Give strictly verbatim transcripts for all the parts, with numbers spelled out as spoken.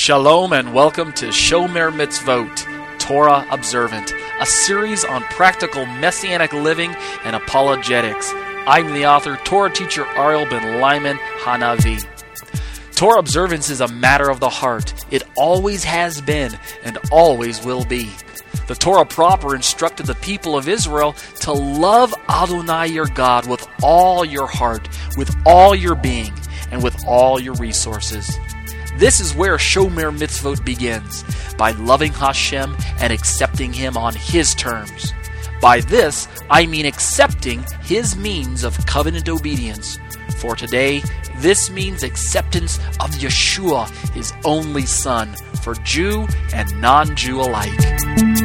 Shalom and welcome to Shomer Mitzvot, Torah Observant, a series on practical Messianic living and apologetics. I'm the author, Torah teacher Ariel ben Lyman Hanavi. Torah observance is a matter of the heart. It always has been and always will be. The Torah proper instructed the people of Israel to love Adonai your God with all your heart, with all your being, and with all your resources. This is where Shomer Mitzvot begins, by loving Hashem and accepting Him on His terms. By this, I mean accepting His means of covenant obedience. For today, this means acceptance of Yeshua, His only Son, for Jew and non-Jew alike.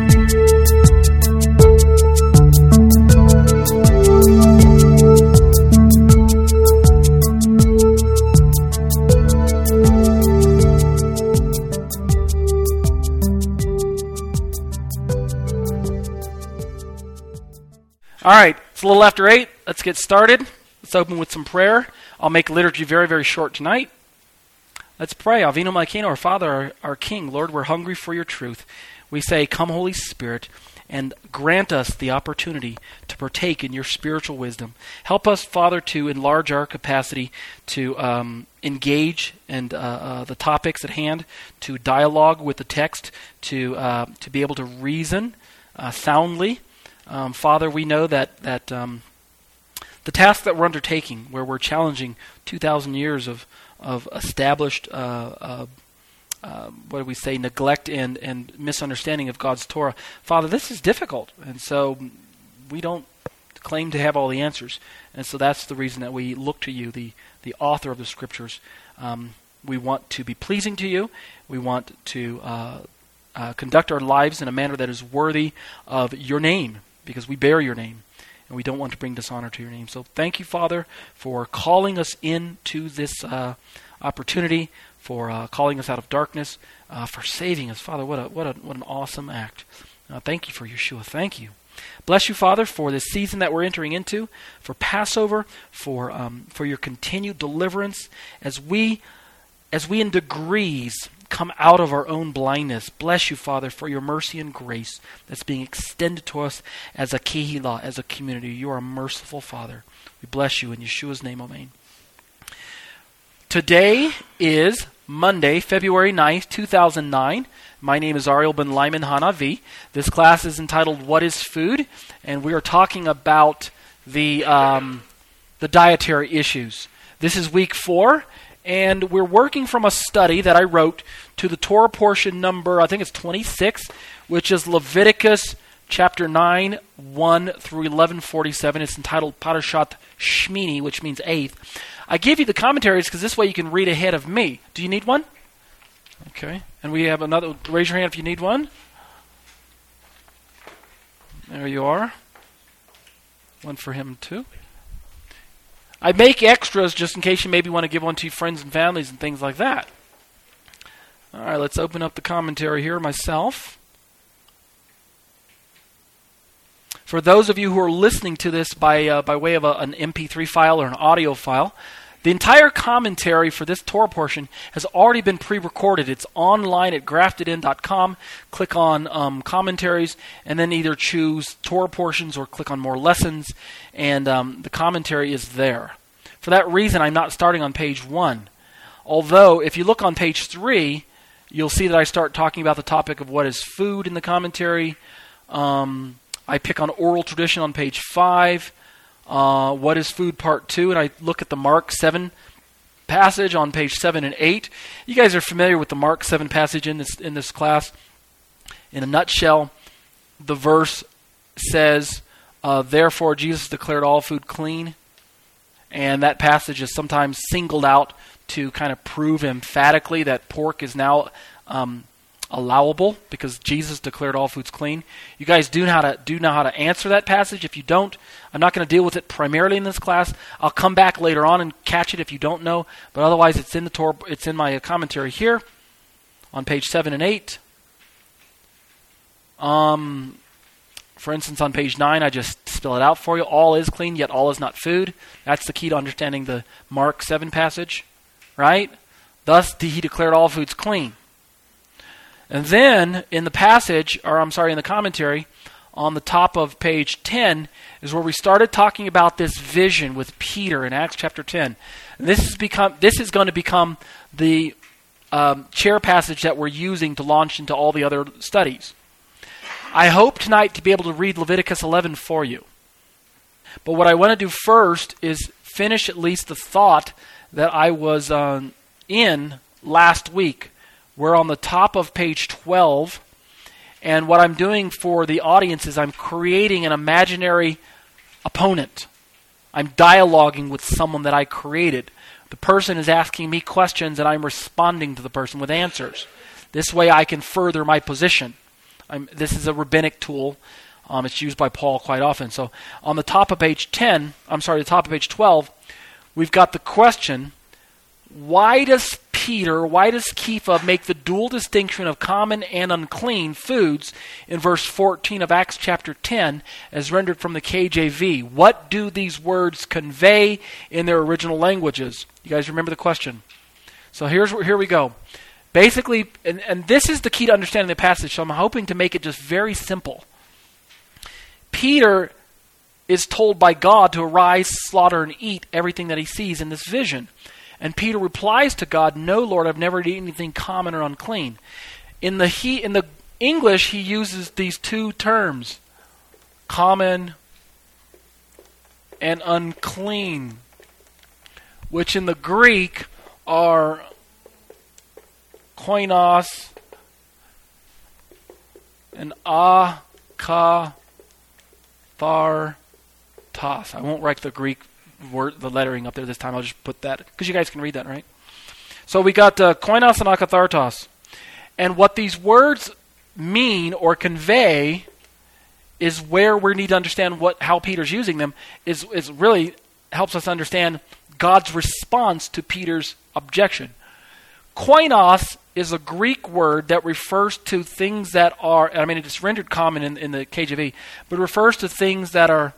All right, it's a little after eight. Let's get started. Let's open with some prayer. I'll make liturgy very, very short tonight. Let's pray. Avinu Malkeinu, our Father, our, our King. Lord, we're hungry for your truth. We say, come, Holy Spirit, and grant us the opportunity to partake in your spiritual wisdom. Help us, Father, to enlarge our capacity to um, engage in uh, uh, the topics at hand, to dialogue with the text, to uh, to be able to reason uh, soundly. Um, Father, we know that that um, the task that we're undertaking, where we're challenging two thousand years of of established, uh, uh, uh, what do we say, neglect and, and misunderstanding of God's Torah, Father, this is difficult, and so we don't claim to have all the answers, and so that's the reason that we look to you, the the author of the Scriptures. Um, we want to be pleasing to you. We want to uh, uh, conduct our lives in a manner that is worthy of your name, because we bear your name, and we don't want to bring dishonor to your name. So thank you, Father, for calling us into this uh, opportunity, for uh, calling us out of darkness, uh, for saving us. Father, what a what a what an awesome act. Uh, thank you for Yeshua. Thank you. Bless you, Father, for this season that we're entering into, for Passover, for um, for your continued deliverance, as we as we in degrees come out of our own blindness. Bless you, Father, for your mercy and grace that's being extended to us as a kehillah, as a community. You are a merciful Father. We bless you in Yeshua's name, amen. Today is Monday, February ninth, two thousand nine. My name is Ariel ben Lyman Hanavi. This class is entitled What is Food? And we are talking about the um, the dietary issues. This is week four. And we're working from a study that I wrote to the Torah portion number, I think it's twenty-six, which is Leviticus chapter nine, one through eleven forty-seven. It's entitled Parashat Shmini, which means eighth. I give you the commentaries because this way you can read ahead of me. Do you need one? Okay. And we have another. Raise your hand if you need one. There you are. One for him too. I make extras just in case you maybe want to give one to your friends and families and things like that. All right, let's open up the commentary here myself. For those of you who are listening to this by uh, by way of a, an M P three file or an audio file, the entire commentary for this Torah portion has already been pre-recorded. It's online at grafted in dot com. Click on um, commentaries and then either choose Torah portions or click on more lessons, and um, the commentary is there. For that reason, I'm not starting on page one. Although, if you look on page three, you'll see that I start talking about the topic of what is food in the commentary. Um, I pick on oral tradition on page five. Uh, what is food part two? And I look at the Mark seven passage on page seven and eight. You guys are familiar with the Mark seven passage in this in this class. In a nutshell, the verse says, uh, therefore Jesus declared all food clean. And that passage is sometimes singled out to kind of prove emphatically that pork is now um, allowable because Jesus declared all foods clean. You guys do know how to do know how to answer that passage. If you don't, I'm not going to deal with it primarily in this class. I'll come back later on and catch it if you don't know. But otherwise, it's in the Torah. It's in my commentary here on page seven and eight. Um, for instance, on page nine, I just spell it out for you. All is clean, yet all is not food. That's the key to understanding the Mark seven passage, right? Thus he declared all foods clean. And then in the passage, or I'm sorry, in the commentary, on the top of page ten, is where we started talking about this vision with Peter in Acts chapter ten. And this has become this is going to become the um, chair passage that we're using to launch into all the other studies. I hope tonight to be able to read Leviticus eleven for you. But what I want to do first is finish at least the thought that I was um, in last week. We're on the top of page twelve, and what I'm doing for the audience is I'm creating an imaginary opponent. I'm dialoguing with someone that I created. The person is asking me questions, and I'm responding to the person with answers. This way I can further my position. I'm, this is a rabbinic tool. Um, it's used by Paul quite often. So on the top of page ten, I'm sorry, the top of page twelve, we've got the question, why does Peter, why does Kepha make the dual distinction of common and unclean foods in verse fourteen of Acts chapter ten as rendered from the K J V? What do these words convey in their original languages? You guys remember the question? So here's here we go. Basically, and, and this is the key to understanding the passage, so I'm hoping to make it just very simple. Peter is told by God to arise, slaughter, and eat everything that he sees in this vision. And Peter replies to God, "No, Lord, I've never eaten anything common or unclean." In the he, in the English, he uses these two terms, common and unclean, which in the Greek are koinos and akathartos. I won't write the Greek word, the lettering up there this time. I'll just put that, because you guys can read that, right? So we got uh, koinos and akathartos. And what these words mean or convey is where we need to understand what how Peter's using them, is, is really helps us understand God's response to Peter's objection. Koinos is a Greek word that refers to things that are, I mean, it's rendered common in, in the K J V, but it refers to things that are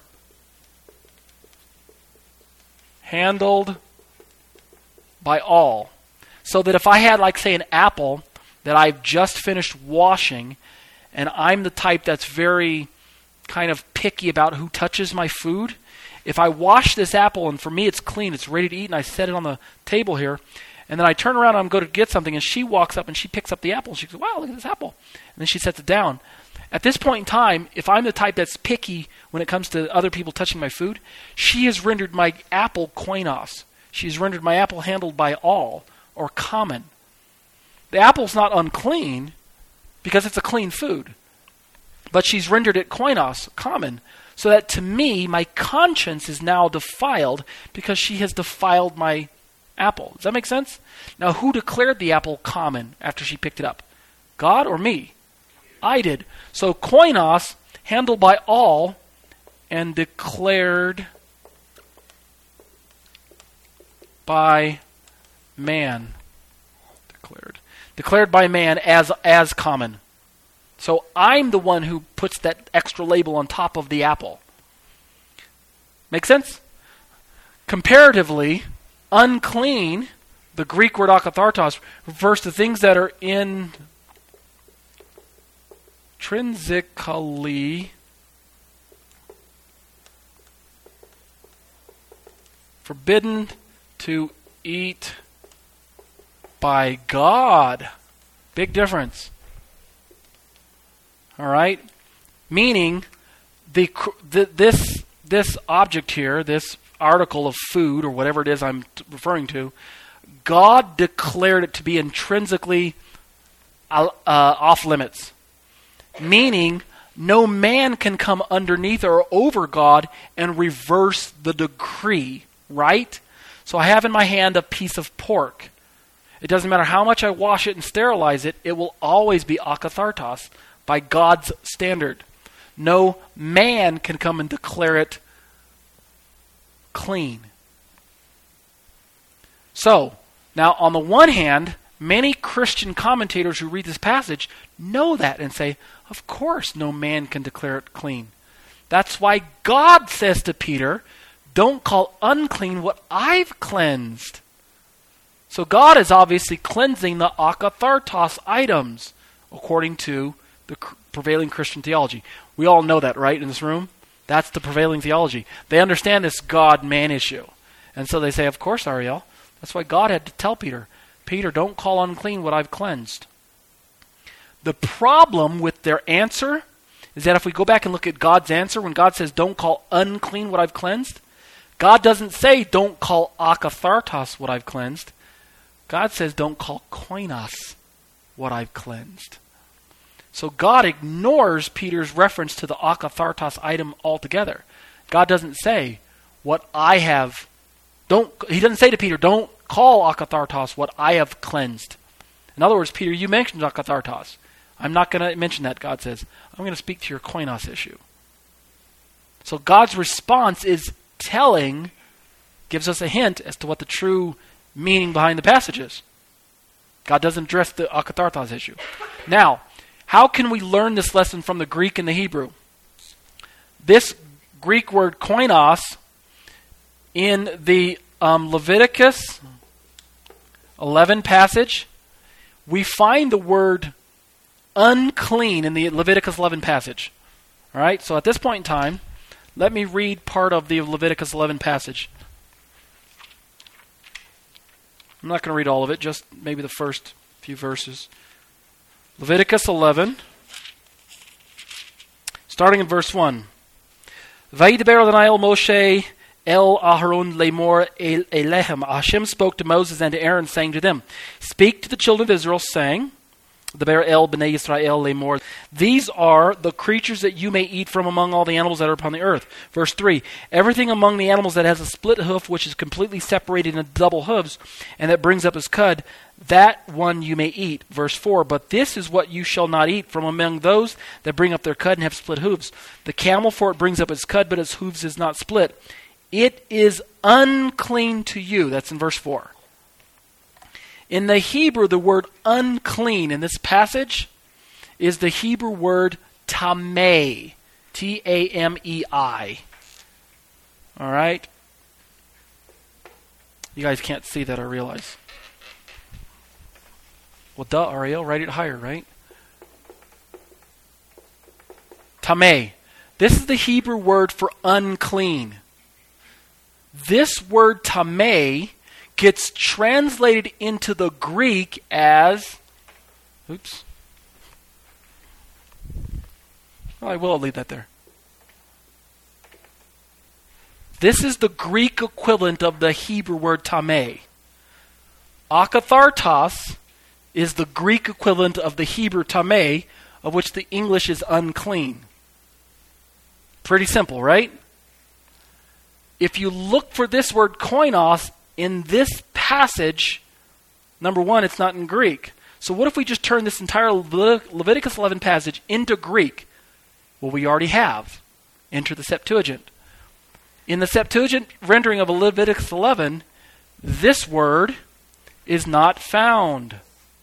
handled by all. So that if I had, like, say, an apple that I've just finished washing, and I'm the type that's very kind of picky about who touches my food, if I wash this apple and for me it's clean, it's ready to eat, and I set it on the table here, and then I turn around and I'm going to get something, and she walks up and she picks up the apple, and she goes, "Wow, look at this apple." And then she sets it down. At this point in time, if I'm the type that's picky when it comes to other people touching my food, she has rendered my apple koinos. She's rendered my apple handled by all, or common. The apple's not unclean because it's a clean food, but she's rendered it koinos, common, so that to me, my conscience is now defiled because she has defiled my apple. Does that make sense? Now, who declared the apple common after she picked it up? God or me? I did. So koinos, handled by all and declared by man. Declared. Declared by man as as common. So I'm the one who puts that extra label on top of the apple. Make sense? Comparatively, unclean, the Greek word akathartos, refers to things that are in intrinsically forbidden to eat by God. Big difference. All right? Meaning, the, the this this object here, this article of food, or whatever it is I'm t- referring to, God declared it to be intrinsically uh, off limits. Meaning, no man can come underneath or over God and reverse the decree, right? So I have in my hand a piece of pork. It doesn't matter how much I wash it and sterilize it, it will always be akathartos by God's standard. No man can come and declare it clean. So, now on the one hand, many Christian commentators who read this passage know that and say, of course no man can declare it clean. That's why God says to Peter, don't call unclean what I've cleansed. So God is obviously cleansing the akathartos items, according to the prevailing Christian theology. We all know that, right, in this room? That's the prevailing theology. They understand this God-man issue. And so they say, of course, Ariel. That's why God had to tell Peter, Peter, don't call unclean what I've cleansed. The problem with their answer is that if we go back and look at God's answer, when God says, don't call unclean what I've cleansed, God doesn't say, don't call akathartos what I've cleansed. God says, don't call koinos what I've cleansed. So God ignores Peter's reference to the akathartos item altogether. God doesn't say, what I have, don't, he doesn't say to Peter, don't call akathartos what I have cleansed. In other words, Peter, you mentioned akathartos. I'm not going to mention that, God says. I'm going to speak to your koinos issue. So God's response is telling, gives us a hint as to what the true meaning behind the passage is. God doesn't address the akathartos issue. Now, how can we learn this lesson from the Greek and the Hebrew? This Greek word koinos in the um, Leviticus eleven passage, we find the word unclean in the Leviticus eleven passage. All right, so at this point in time, let me read part of the Leviticus eleven passage. I'm not going to read all of it, just maybe the first few verses. Leviticus eleven, starting in verse one. Vayidaber Adonai el Moshe el Aharon lemor elehem. Hashem spoke to Moses and to Aaron, saying to them, speak to the children of Israel, saying, Daber el b'nei Yisrael lemor. These are the creatures that you may eat from among all the animals that are upon the earth. Verse three. Everything among the animals that has a split hoof, which is completely separated into double hooves, and that brings up his cud, that one you may eat. Verse four. But this is what you shall not eat from among those that bring up their cud and have split hooves. The camel, for it brings up its cud, but its hooves is not split. It is unclean to you. That's in verse four. In the Hebrew, the word unclean in this passage is the Hebrew word tamei. T A M E I. All right? You guys can't see that, I realize. Well, duh, Ariel, write it higher, right? Tamei. This is the Hebrew word for unclean. This word tamei gets translated into the Greek as, oops. Oh, I will leave that there. This is the Greek equivalent of the Hebrew word tamei. Akathartos is the Greek equivalent of the Hebrew tamei, of which the English is unclean. Pretty simple, right? If you look for this word koinos in this passage, number one, it's not in Greek. So what if we just turn this entire Leviticus eleven passage into Greek? Well, we already have. Enter the Septuagint. In the Septuagint rendering of Leviticus eleven, this word is not found.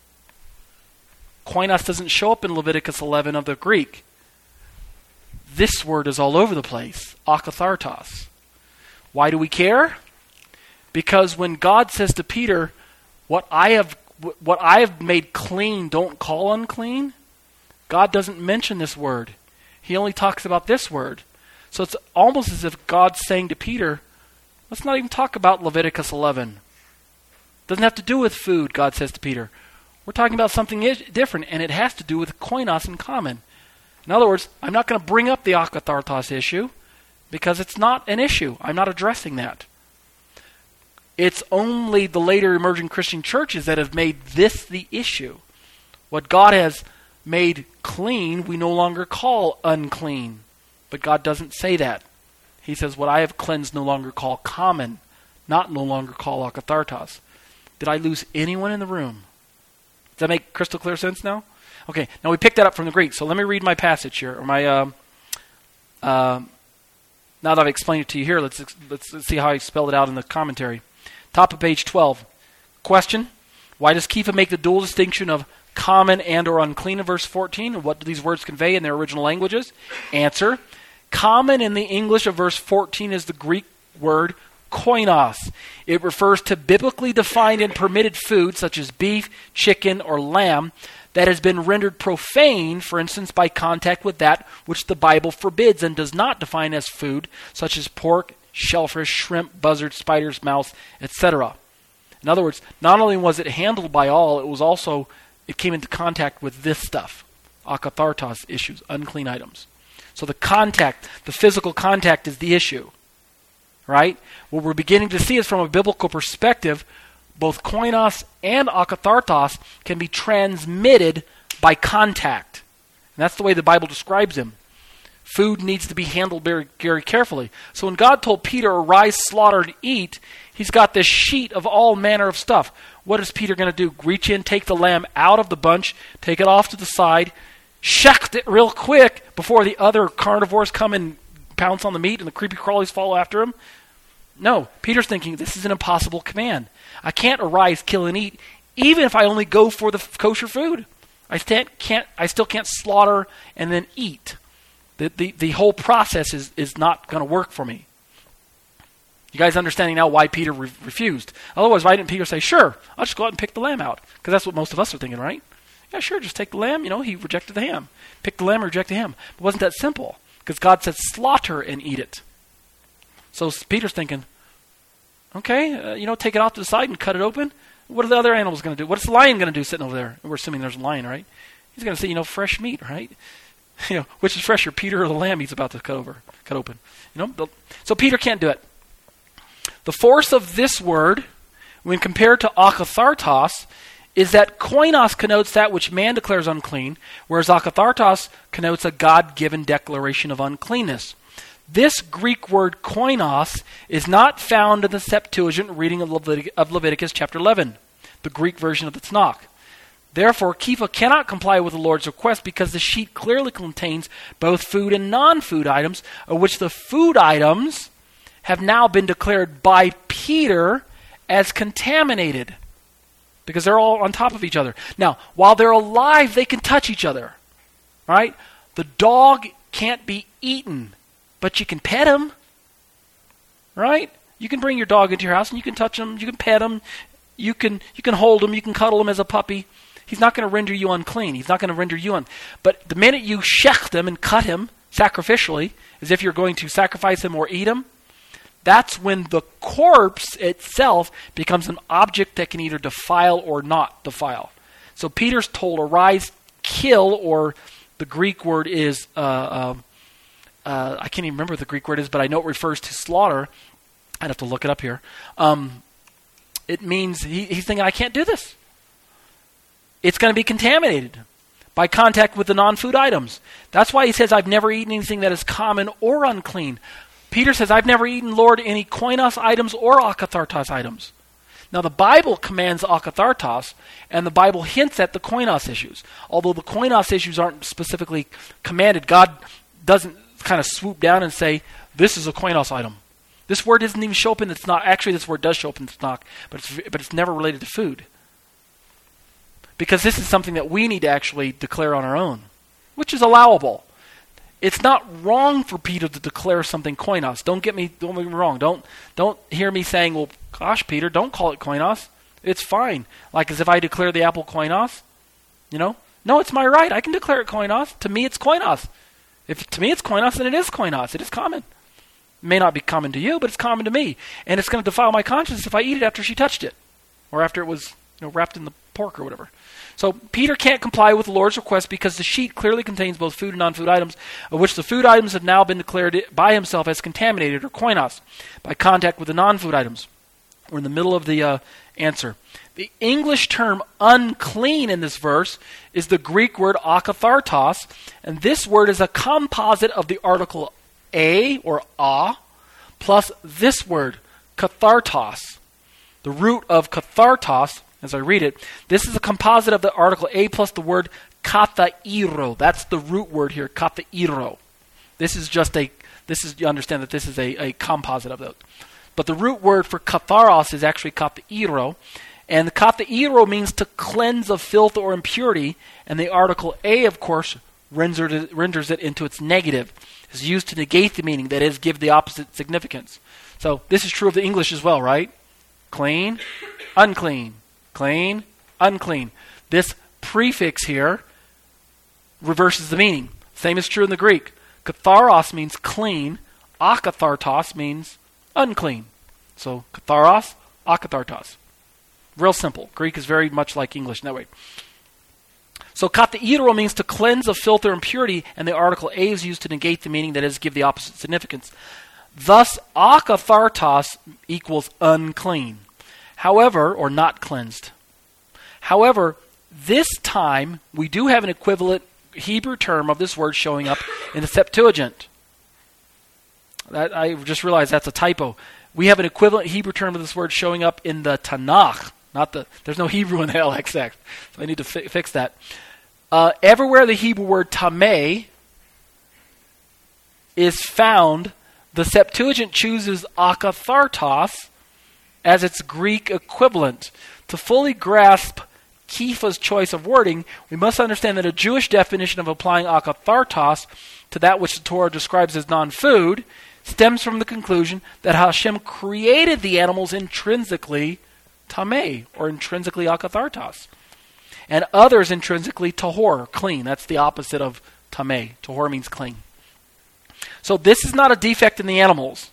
Koinos doesn't show up in Leviticus eleven of the Greek. This word is all over the place. Akathartos. Why do we care? Because when God says to Peter, what I have what I have made clean, don't call unclean, God doesn't mention this word. He only talks about this word. So it's almost as if God's saying to Peter, let's not even talk about Leviticus eleven. Doesn't have to do with food, God says to Peter. We're talking about something different, and it has to do with koinos in common. In other words, I'm not going to bring up the akathartos issue because it's not an issue. I'm not addressing that. It's only the later emerging Christian churches that have made this the issue. What God has made clean, we no longer call unclean. But God doesn't say that. He says, what I have cleansed no longer call common, not no longer call akathartos. Did I lose anyone in the room? Does that make crystal clear sense now? Okay, now we picked that up from the Greek. So let me read my passage here, or my... Um, uh, now that I've explained it to you here, let's, let's let's see how I spelled it out in the commentary. Top of page twelve. Question: why does Kefa make the dual distinction of common and or unclean in verse fourteen? And what do these words convey in their original languages? Answer: common in the English of verse fourteen is the Greek word koinos. It refers to biblically defined and permitted food such as beef, chicken, or lamb that has been rendered profane, for instance, by contact with that which the Bible forbids and does not define as food, such as pork, shellfish, shrimp, buzzards, spiders, mouse, et cetera. In other words, not only was it handled by all, it was also, it came into contact with this stuff, akathartos issues, unclean items. So the contact, the physical contact is the issue, right? What we're beginning to see is from a biblical perspective, both koinos and akathartos can be transmitted by contact. And that's the way the Bible describes him. Food needs to be handled very, very carefully. So when God told Peter, arise, slaughter, and eat, he's got this sheet of all manner of stuff. What is Peter going to do? Reach in, take the lamb out of the bunch, take it off to the side, shecht it real quick before the other carnivores come and pounce on the meat and the creepy crawlies follow after him? No, Peter's thinking, this is an impossible command. I can't arise, kill, and eat, even if I only go for the kosher food. I can't, can't I still can't slaughter and then eat. The the, the whole process is, is not going to work for me. You guys understanding now why Peter re- refused? Otherwise, why didn't Peter say, sure, I'll just go out and pick the lamb out? Because that's what most of us are thinking, right? Yeah, sure, just take the lamb. You know, he rejected the ham. Pick the lamb, reject the ham. But it wasn't that simple, because God said slaughter and eat it. So Peter's thinking, okay, uh, you know, take it off to the side and cut it open. What are the other animals going to do? What's the lion going to do sitting over there? We're assuming there's a lion, right? He's going to say, you know, fresh meat, right? You know, which is fresher, Peter or the lamb he's about to cut over, cut open? You know, so Peter can't do it. The force of this word, when compared to akathartos, is that koinos connotes that which man declares unclean, whereas akathartos connotes a God-given declaration of uncleanness. This Greek word koinos is not found in the Septuagint reading of, Levitic- of Leviticus chapter eleven, the Greek version of the Tanakh. Therefore, Kepha cannot comply with the Lord's request because the sheet clearly contains both food and non-food items, of which the food items have now been declared by Peter as contaminated because they're all on top of each other. Now, while they're alive, they can touch each other, right? The dog can't be eaten, but you can pet him, right? You can bring your dog into your house and you can touch him, you can pet him, you can you can hold him, you can cuddle him as a puppy. He's not going to render you unclean. He's not going to render you un. But the minute you shecht him and cut him sacrificially, as if you're going to sacrifice him or eat him, that's when the corpse itself becomes an object that can either defile or not defile. So Peter's told, arise, kill, or the Greek word is, uh, uh, uh, I can't even remember what the Greek word is, but I know it refers to slaughter. I'd have to look it up here. Um, it means he, he's thinking, I can't do this. It's going to be contaminated by contact with the non-food items. That's why he says, I've never eaten anything that is common or unclean. Peter says, I've never eaten, Lord, any koinos items or akathartos items. Now, the Bible commands akathartos, and the Bible hints at the koinos issues. Although the koinos issues aren't specifically commanded, God doesn't kind of swoop down and say, this is a koinos item. This word doesn't even show up in the Tanakh. Actually, this word does show up in the Tanakh, but it's, but it's never related to food. Because this is something that we need to actually declare on our own, which is allowable. It's not wrong for Peter to declare something koinos. Don't get me, don't get me wrong. Don't don't hear me saying, well, gosh, Peter, don't call it koinos. It's fine. Like as if I declare the apple koinos, you know? No, it's my right. I can declare it koinos. To me, it's koinos. If to me it's koinos, then it is koinos. It is common. It may not be common to you, but it's common to me. And it's going to defile my conscience if I eat it after she touched it, or after it was, you know, wrapped in the pork or whatever. So Peter can't comply with the Lord's request because the sheet clearly contains both food and non-food items, of which the food items have now been declared by himself as contaminated or koinos by contact with the non-food items. We're in the middle of the uh, answer. The English term unclean in this verse is the Greek word akathartos, and this word is a composite of the article a or a plus this word kathartos. The root of kathartos, as I read it, this is a composite of the article a plus the word katairo. That's the root word here, katairo. This is just a, this is, you understand that this is a, a composite of those. But the root word for katharos is actually katairo, and the katairo means to cleanse of filth or impurity, and the article a, of course, renders it, renders it into its negative. It's used to negate the meaning, that is, give the opposite significance. So this is true of the English as well, right? Clean, unclean. Clean, unclean. This prefix here reverses the meaning. Same is true in the Greek. Katharos means clean. Akathartos means unclean. So katharos, akathartos. Real simple. Greek is very much like English in that way. So katheidro means to cleanse of filth or impurity, and the article a is used to negate the meaning, that is, give the opposite significance. Thus, akathartos equals unclean. However, or not cleansed. However, this time we do have an equivalent Hebrew term of this word showing up in the Septuagint. That, I just realized that's a typo. We have an equivalent Hebrew term of this word showing up in the Tanakh. Not the. There's no Hebrew in the L X X, so I need to fi- fix that. Uh, everywhere the Hebrew word tameh is found, the Septuagint chooses akathartos as its Greek equivalent. To fully grasp Kefa's choice of wording, we must understand that a Jewish definition of applying akathartos to that which the Torah describes as non-food stems from the conclusion that Hashem created the animals intrinsically tameh, or intrinsically akathartos, and others intrinsically tahor, clean. That's the opposite of tameh. Tahor means clean. So this is not a defect in the animals.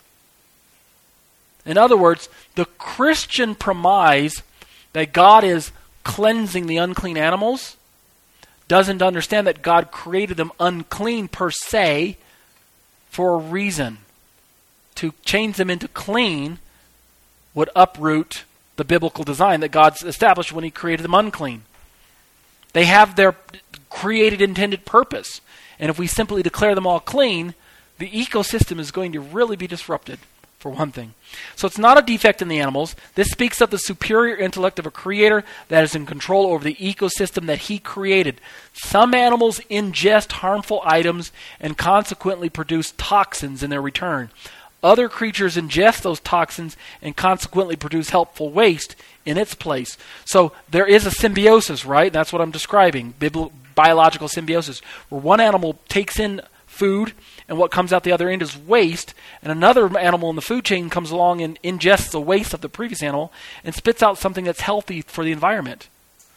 In other words, the Christian premise that God is cleansing the unclean animals doesn't understand that God created them unclean per se for a reason. To change them into clean would uproot the biblical design that God's established when he created them unclean. They have their created intended purpose. And if we simply declare them all clean, the ecosystem is going to really be disrupted, for one thing. So it's not a defect in the animals. This speaks of the superior intellect of a creator that is in control over the ecosystem that he created. Some animals ingest harmful items and consequently produce toxins in their return. Other creatures ingest those toxins and consequently produce helpful waste in its place. So there is a symbiosis, right? That's what I'm describing, Bibli- biological symbiosis, where one animal takes in food and what comes out the other end is waste, and another animal in the food chain comes along and ingests the waste of the previous animal and spits out something that's healthy for the environment.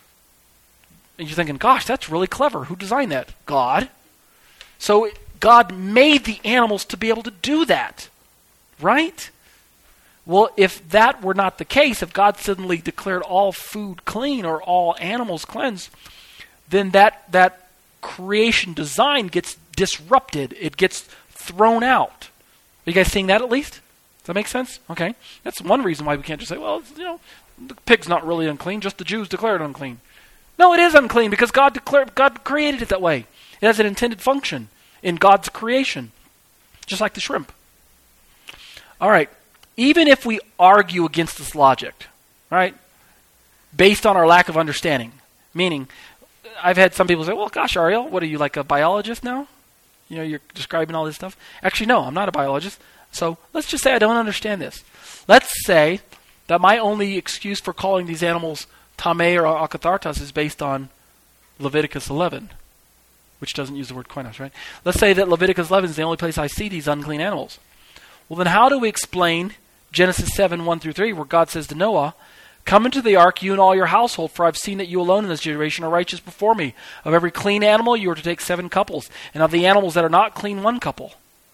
And you're thinking, gosh, that's really clever. Who designed that? God. So God made the animals to be able to do that. Right? Well, if that were not the case, if God suddenly declared all food clean or all animals cleansed, then that that creation design gets disrupted. It gets thrown out. Are you guys seeing that at least? Does that make sense? Okay. That's one reason why we can't just say, well, you know, the pig's not really unclean, just the Jews declared it unclean. No, it is unclean because God declared, God created it that way. It has an intended function in God's creation, just like the shrimp. All right, even if we argue against this logic, right, based on our lack of understanding, meaning, I've had some people say, well, gosh, Ariel, what are you, like a biologist now? You know, you're describing all this stuff. Actually, no, I'm not a biologist. So let's just say I don't understand this. Let's say that my only excuse for calling these animals tameh or akathartos is based on Leviticus eleven, which doesn't use the word koinos, right? Let's say that Leviticus eleven is the only place I see these unclean animals. Well, then how do we explain Genesis seven, one through three, where God says to Noah, come into the ark, you and all your household, for I've seen that you alone in this generation are righteous before me. Of every clean animal you are to take seven couples, and of the animals that are not clean, one couple.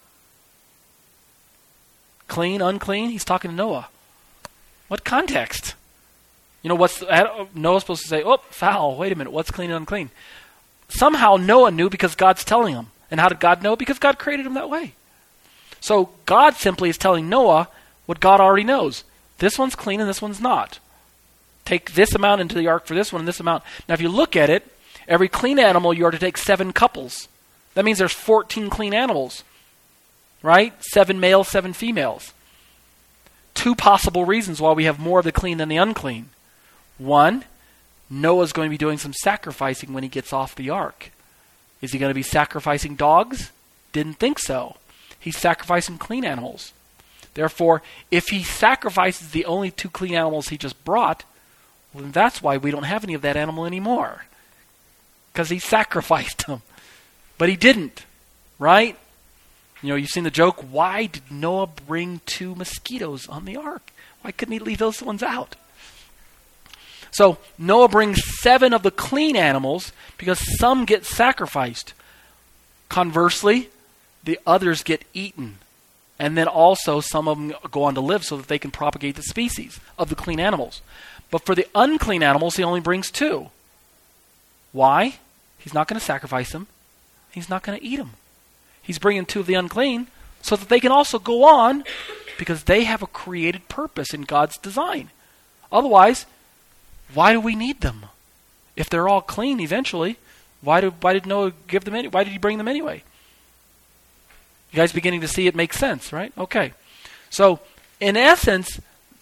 Clean, unclean? He's talking to Noah. What context? You know, what's the, Noah's supposed to say, oh, foul, wait a minute, what's clean and unclean? Somehow Noah knew because God's telling him. And how did God know? Because God created him that way. So God simply is telling Noah what God already knows. This one's clean and this one's not. Take this amount into the ark for this one and this amount. Now if you look at it, every clean animal you are to take seven couples. That means there's fourteen clean animals. Right? Seven males, seven females. Two possible reasons why we have more of the clean than the unclean. One, Noah's going to be doing some sacrificing when he gets off the ark. Is he going to be sacrificing dogs? Didn't think so. He's sacrificing clean animals. Therefore, if he sacrifices the only two clean animals he just brought, well, then that's why we don't have any of that animal anymore. Because he sacrificed them. But he didn't. Right? You know, you've seen the joke, why did Noah bring two mosquitoes on the ark? Why couldn't he leave those ones out? So Noah brings seven of the clean animals because some get sacrificed. Conversely, the others get eaten. And then also some of them go on to live so that they can propagate the species of the clean animals. But for the unclean animals, he only brings two. Why? He's not going to sacrifice them. He's not going to eat them. He's bringing two of the unclean so that they can also go on because they have a created purpose in God's design. Otherwise, why do we need them? If they're all clean eventually, why, do, why did Noah give them any, why did he bring them anyway? You guys beginning to see it makes sense, right? Okay. So, in essence,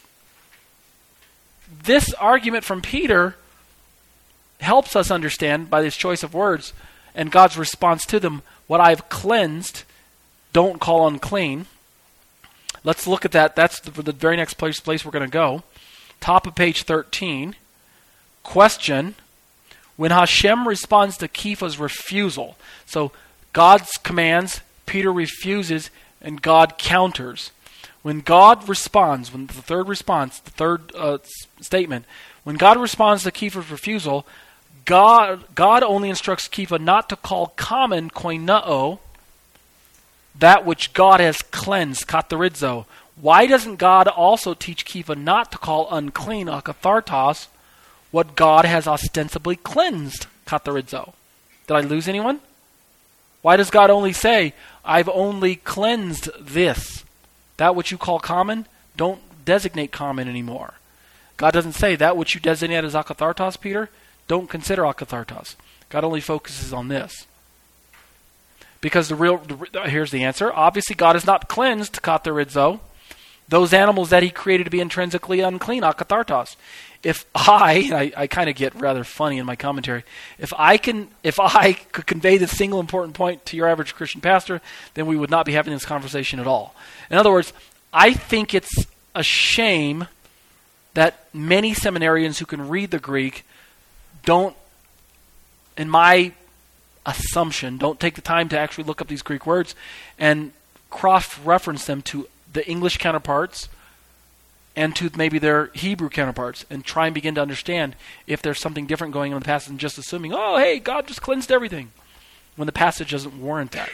this argument from Peter helps us understand by this choice of words and God's response to them, what I've cleansed, don't call unclean. Let's look at that. That's the, the very next place, place we're going to go. Top of page thirteen. Question. When Hashem responds to Kepha's refusal, so God's commands, Peter refuses, and God counters. When God responds, when the third response, the third uh, s- statement, when God responds to Kepha's refusal, God God only instructs Kepha not to call common koinao, that which God has cleansed, katharizo. Why doesn't God also teach Kepha not to call unclean, akathartos, what God has ostensibly cleansed, katharizo? Did I lose anyone? Why does God only say, I've only cleansed this? That which you call common, don't designate common anymore. God doesn't say that which you designate as akathartos, Peter, don't consider akathartos. God only focuses on this. Because the real, the, here's the answer. Obviously, God has not cleansed katharizo, those animals that he created to be intrinsically unclean, akathartos. If I, I, I kind of get rather funny in my commentary, if I can, if I could convey this single important point to your average Christian pastor, then we would not be having this conversation at all. In other words, I think it's a shame that many seminarians who can read the Greek don't, in my assumption, don't take the time to actually look up these Greek words and cross-reference them to the English counterparts and to maybe their Hebrew counterparts and try and begin to understand if there's something different going on in the passage than just assuming, oh, hey, God just cleansed everything, when the passage doesn't warrant that.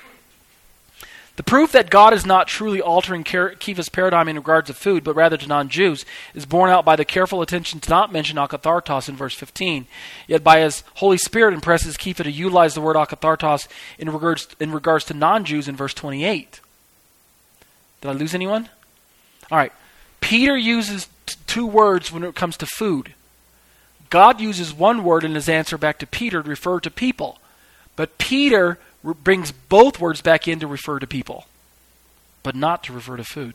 The proof that God is not truly altering Kepha's paradigm in regards to food, but rather to non-Jews, is borne out by the careful attention to not mention akathartos in verse fifteen. Yet by his Holy Spirit impresses Kepha to utilize the word akathartos in regards, in regards to non-Jews in verse twenty-eight. Did I lose anyone? All right. Peter uses t- two words when it comes to food. God uses one word in his answer back to Peter to refer to people. But Peter r- brings both words back in to refer to people, but not to refer to food.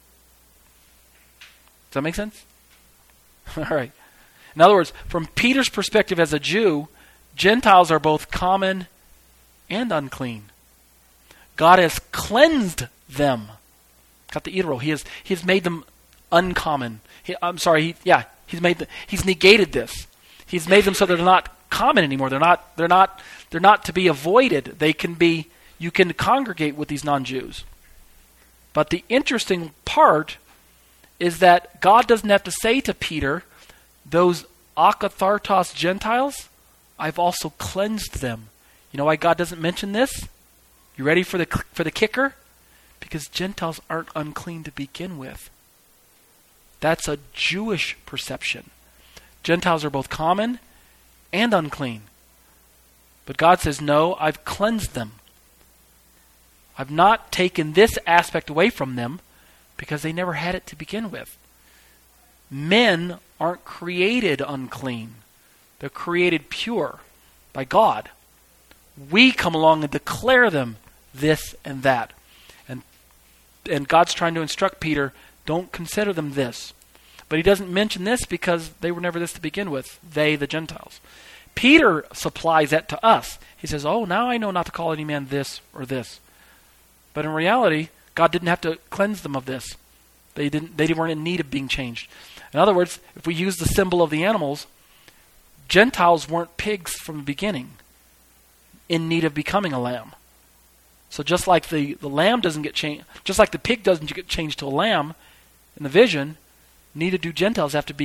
Does that make sense? All right. In other words, from Peter's perspective as a Jew, Gentiles are both common and unclean. God has cleansed them. Got the itero. He has he has made them uncommon. He, I'm sorry. He, yeah, he's made the, he's negated this. He's made them so they're not common anymore. They're not they're not they're not to be avoided. They can be. You can congregate with these non-Jews. But the interesting part is that God doesn't have to say to Peter, those akathartos Gentiles, I've also cleansed them. You know why God doesn't mention this? You ready for the for the kicker? Because Gentiles aren't unclean to begin with. That's a Jewish perception. Gentiles are both common and unclean. But God says, no, I've cleansed them. I've not taken this aspect away from them because they never had it to begin with. Men aren't created unclean. They're created pure by God. We come along and declare them this and that. And and God's trying to instruct Peter, don't consider them this. But he doesn't mention this because they were never this to begin with. They, the Gentiles. Peter supplies that to us. He says, oh, now I know not to call any man this or this. But in reality, God didn't have to cleanse them of this. They didn't. They weren't in need of being changed. In other words, if we use the symbol of the animals, Gentiles weren't pigs from the beginning in need of becoming a lamb. So just like the, the lamb doesn't get changed, just like the pig doesn't get changed to a lamb in the vision, neither do Gentiles have to be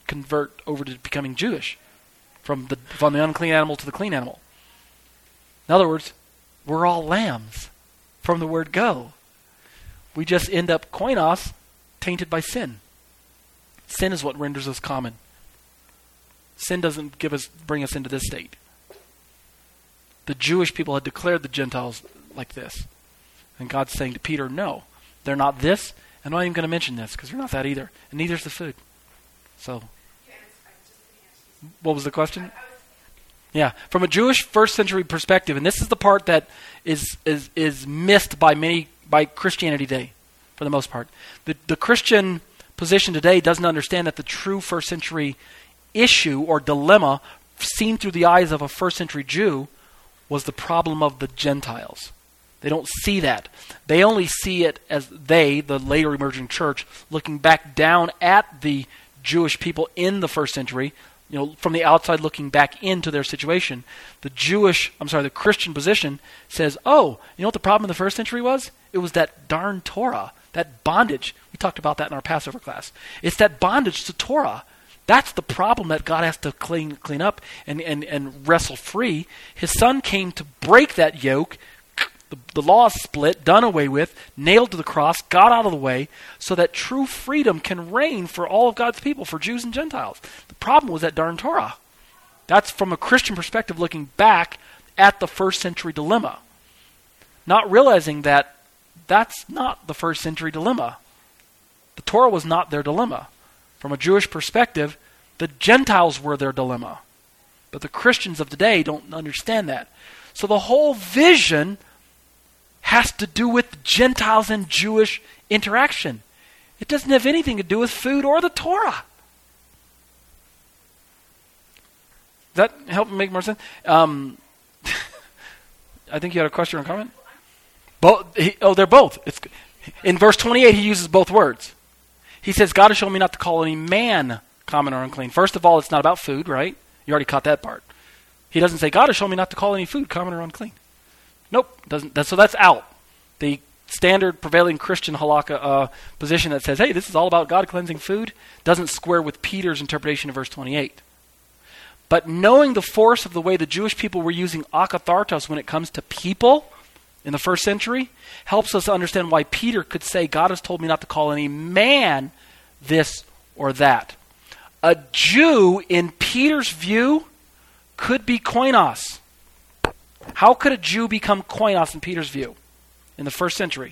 convert over to becoming Jewish, from the from the unclean animal to the clean animal. In other words, we're all lambs from the word go. We just end up koinos, tainted by sin. Sin is what renders us common. Sin doesn't give us bring us into this state. The Jewish people had declared the Gentiles like this. And God's saying to Peter, no, they're not this, and I'm not even going to mention this, because they're not that either. And neither's the food. So, what was the question? Yeah, from a Jewish first century perspective, and this is the part that is is is missed by many by Christianity today, for the most part. The the Christian position today doesn't understand that the true first century issue or dilemma seen through the eyes of a first century Jew was the problem of the Gentiles. They don't see that. They only see it as they, the later emerging church, looking back down at the Jewish people in the first century, you know, from the outside looking back into their situation. The Jewish, I'm sorry, the Christian position says, oh, you know what the problem in the first century was? It was that darn Torah, that bondage. We talked about that in our Passover class. It's that bondage to Torah. That's the problem that God has to clean clean up and, and, and wrestle free. His son came to break that yoke. The, the law is split, done away with, nailed to the cross, got out of the way, so that true freedom can reign for all of God's people, for Jews and Gentiles. The problem was that darn Torah. That's from a Christian perspective looking back at the first century dilemma. Not realizing that that's not the first century dilemma. The Torah was not their dilemma. From a Jewish perspective, the Gentiles were their dilemma. But the Christians of today don't understand that. So the whole vision has to do with Gentiles and Jewish interaction. It doesn't have anything to do with food or the Torah. Does that help make more sense? Um, I think you had a question or comment? Both. He, oh, they're both. It's, in verse twenty-eight, he uses both words. He says, God has shown me not to call any man common or unclean. First of all, it's not about food, right? You already caught that part. He doesn't say, God has shown me not to call any food common or unclean. Nope. Doesn't. That, so that's out. The standard prevailing Christian halakha uh, position that says, hey, this is all about God cleansing food, doesn't square with Peter's interpretation of verse twenty-eight. But knowing the force of the way the Jewish people were using akathartos when it comes to people in the first century helps us understand why Peter could say, God has told me not to call any man this or that. A Jew, in Peter's view, could be koinos. How could a Jew become koinos in Peter's view in the first century?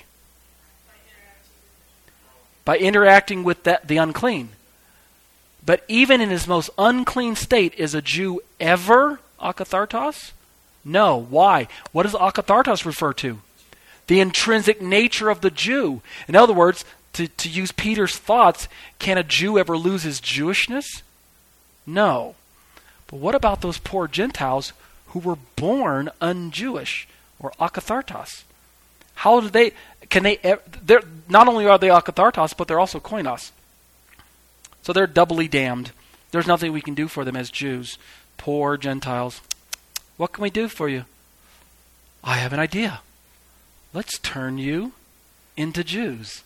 By interacting with that, the unclean. But even in his most unclean state, is a Jew ever akathartos? No. Why? What does akathartos refer to? The intrinsic nature of the Jew. In other words, to, to use Peter's thoughts, can a Jew ever lose his Jewishness? No. But what about those poor Gentiles who were born un-Jewish, or akathartos? How do they, can they, they're, not only are they akathartos, but they're also koinos. So they're doubly damned. There's nothing we can do for them as Jews. Poor Gentiles. What can we do for you? I have an idea. Let's turn you into Jews.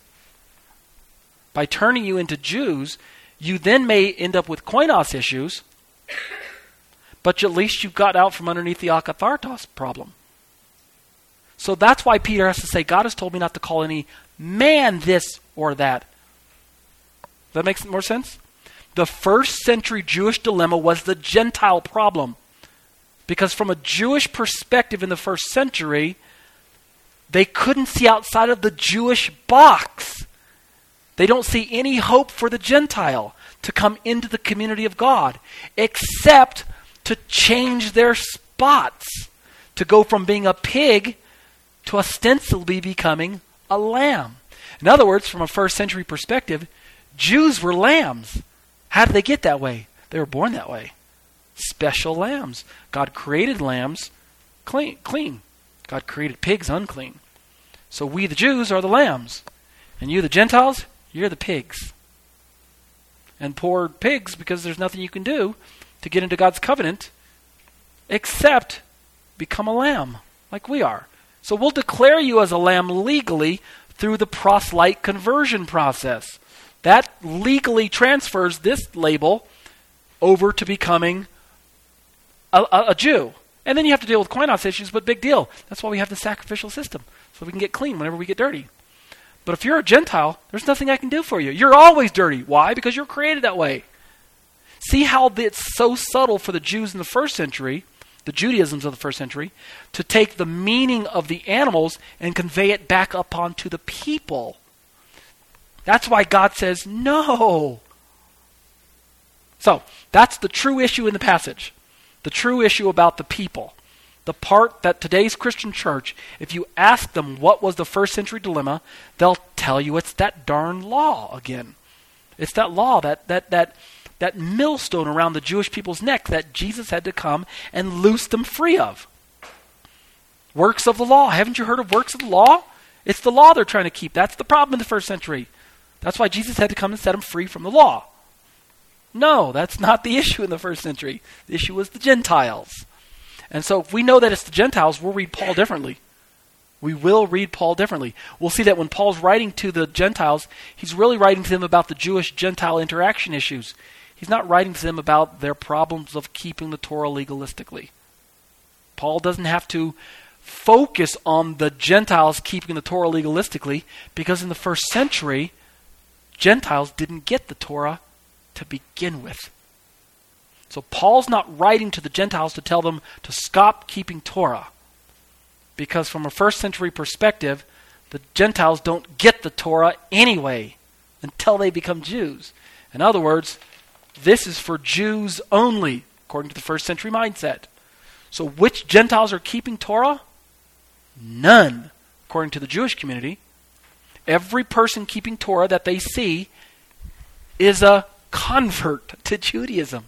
By turning you into Jews, you then may end up with koinos issues, but at least you got out from underneath the akathartos problem. So that's why Peter has to say, God has told me not to call any man this or that. Does that make more sense? The first century Jewish dilemma was the Gentile problem. Because from a Jewish perspective in the first century, they couldn't see outside of the Jewish box. They don't see any hope for the Gentile to come into the community of God, except to change their spots, to go from being a pig to ostensibly becoming a lamb. In other words, from a first century perspective, Jews were lambs. How did they get that way? They were born that way. Special lambs. God created lambs clean. clean. God created pigs unclean. So we, the Jews, are the lambs. And you, the Gentiles, you're the pigs. And poor pigs, because there's nothing you can do to get into God's covenant except become a lamb, like we are. So we'll declare you as a lamb legally through the proselyte conversion process. That legally transfers this label over to becoming a, a, a Jew. And then you have to deal with koinos issues, but big deal. That's why we have the sacrificial system, so we can get clean whenever we get dirty. But if you're a Gentile, there's nothing I can do for you. You're always dirty. Why? Because you're created that way. See how it's so subtle for the Jews in the first century, the Judaisms of the first century, to take the meaning of the animals and convey it back up onto the people. That's why God says no. So, that's the true issue in the passage. The true issue about the people. The part that today's Christian church, if you ask them what was the first century dilemma, they'll tell you it's that darn law again. It's that law, that that that that millstone around the Jewish people's neck that Jesus had to come and loose them free of. Works of the law. Haven't you heard of works of the law? It's the law they're trying to keep. That's the problem in the first century. That's why Jesus had to come and set them free from the law. No, that's not the issue in the first century. The issue was the Gentiles. And so if we know that it's the Gentiles, we'll read Paul differently. We will read Paul differently. We'll see that when Paul's writing to the Gentiles, he's really writing to them about the Jewish-Gentile interaction issues. He's not writing to them about their problems of keeping the Torah legalistically. Paul doesn't have to focus on the Gentiles keeping the Torah legalistically, because in the first century, Gentiles didn't get the Torah to begin with. So Paul's not writing to the Gentiles to tell them to stop keeping Torah, because from a first century perspective, the Gentiles don't get the Torah anyway until they become Jews. In other words, this is for Jews only, according to the first century mindset. So which Gentiles are keeping Torah? None, according to the Jewish community. Every person keeping Torah that they see is a convert to Judaism.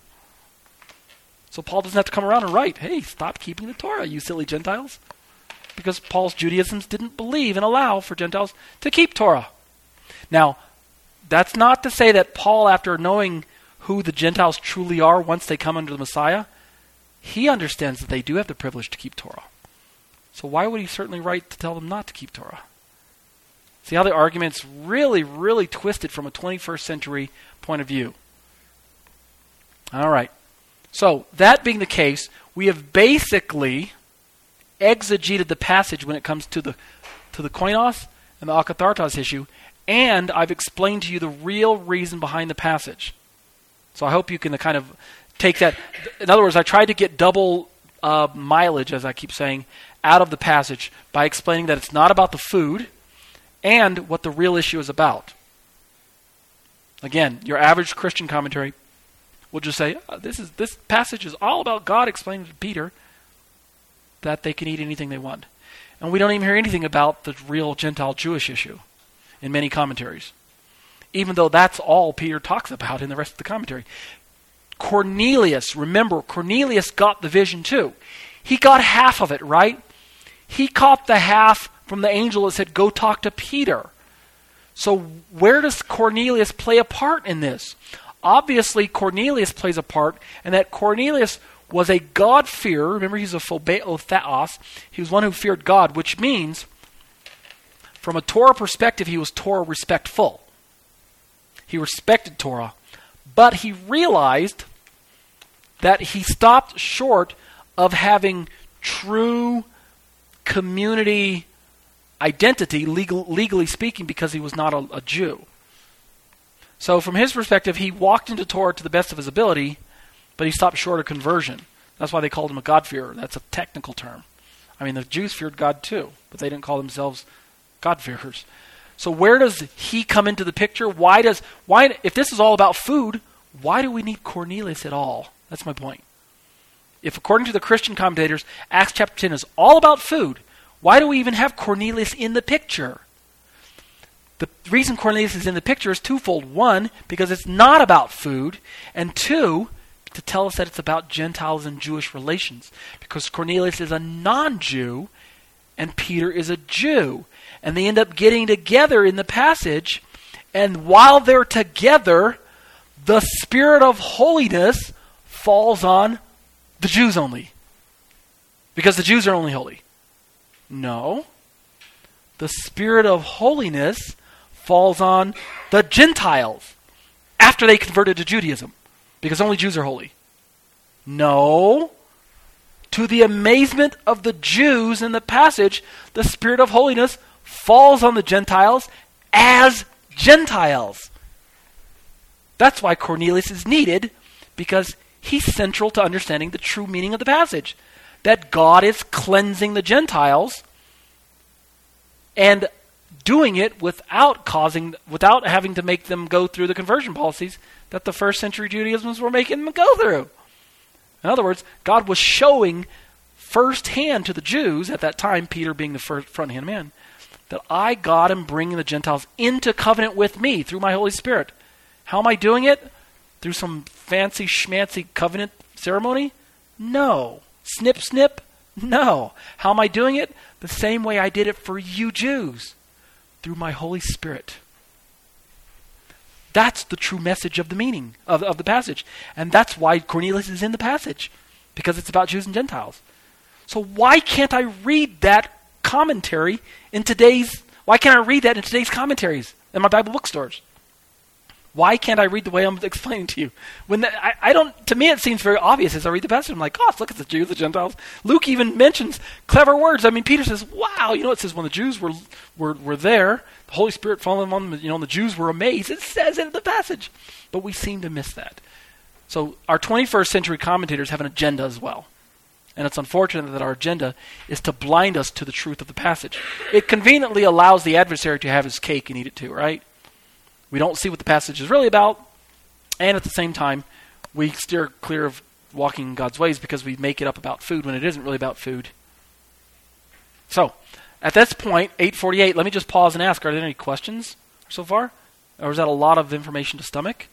So Paul doesn't have to come around and write, hey, stop keeping the Torah, you silly Gentiles. Because Paul's Judaisms didn't believe and allow for Gentiles to keep Torah. Now, that's not to say that Paul, after knowing who the Gentiles truly are once they come under the Messiah, he understands that they do have the privilege to keep Torah. So why would he certainly write to tell them not to keep Torah? See how the argument's really, really twisted from a twenty-first century point of view. All right. So, that being the case, we have basically exegeted the passage when it comes to the to the koinos and the akathartos issue, and I've explained to you the real reason behind the passage. So I hope you can kind of take that. In other words, I tried to get double uh, mileage, as I keep saying, out of the passage by explaining that it's not about the food and what the real issue is about. Again, your average Christian commentary will just say, oh, this is this passage is all about God explaining to Peter that they can eat anything they want. And we don't even hear anything about the real Gentile Jewish issue in many commentaries, even though that's all Peter talks about in the rest of the commentary. Cornelius, remember, Cornelius got the vision too. He got half of it, right? He caught the half from the angel that said, go talk to Peter. So where does Cornelius play a part in this? Obviously, Cornelius plays a part, and that Cornelius was a God-fearer. Remember, he's a phobeo theos. He was one who feared God, which means, from a Torah perspective, he was Torah respectful. He respected Torah, but he realized that he stopped short of having true community identity, legal, legally speaking, because he was not a, a Jew. So from his perspective, he walked into Torah to the best of his ability, but he stopped short of conversion. That's why they called him a God-fearer. That's a technical term. I mean, the Jews feared God too, but they didn't call themselves God-fearers. So where does he come into the picture? Why does why if this is all about food, why do we need Cornelius at all? That's my point. If according to the Christian commentators, Acts chapter ten is all about food, why do we even have Cornelius in the picture? The reason Cornelius is in the picture is twofold. One, because it's not about food, and two, to tell us that it's about Gentiles and Jewish relations. Because Cornelius is a non-Jew, and Peter is a Jew. And they end up getting together in the passage, and while they're together, the Spirit of holiness falls on the Jews only. Because the Jews are only holy. No. The Spirit of holiness falls on the Gentiles after they converted to Judaism. because only Jews are holy. No. To the amazement of the Jews in the passage, the Spirit of holiness falls on the Gentiles as Gentiles. That's why Cornelius is needed, because he's central to understanding the true meaning of the passage. That God is cleansing the Gentiles and doing it without causing, without having to make them go through the conversion policies that the first century Judaisms were making them go through. In other words, God was showing firsthand to the Jews at that time, Peter being the first front-hand man, that I, God, am bringing the Gentiles into covenant with me through my Holy Spirit. How am I doing it? Through some fancy schmancy covenant ceremony? No. Snip, snip? No. How am I doing it? The same way I did it for you Jews. Through my Holy Spirit. That's the true message of the meaning of, of the passage. And that's why Cornelius is in the passage. Because it's about Jews and Gentiles. So why can't I read that commentary in today's, why can't I read that in today's commentaries in my Bible bookstores? Why can't I read the way I'm explaining to you? When the, I, I don't. To me, it seems very obvious as I read the passage. I'm like, gosh, look at the Jews, the Gentiles. Luke even mentions clever words. I mean, Peter says, "Wow, you know," it says when the Jews were were were there, the Holy Spirit falling on them. You know, and the Jews were amazed. It says it in the passage, but we seem to miss that. So our twenty-first century commentators have an agenda as well, and it's unfortunate that our agenda is to blind us to the truth of the passage. It conveniently allows the adversary to have his cake and eat it too, right? We don't see what the passage is really about, and at the same time, we steer clear of walking in God's ways because we make it up about food when it isn't really about food. So, at this point, eight forty-eight, let me just pause and ask, are there any questions so far? Or is that a lot of information to stomach?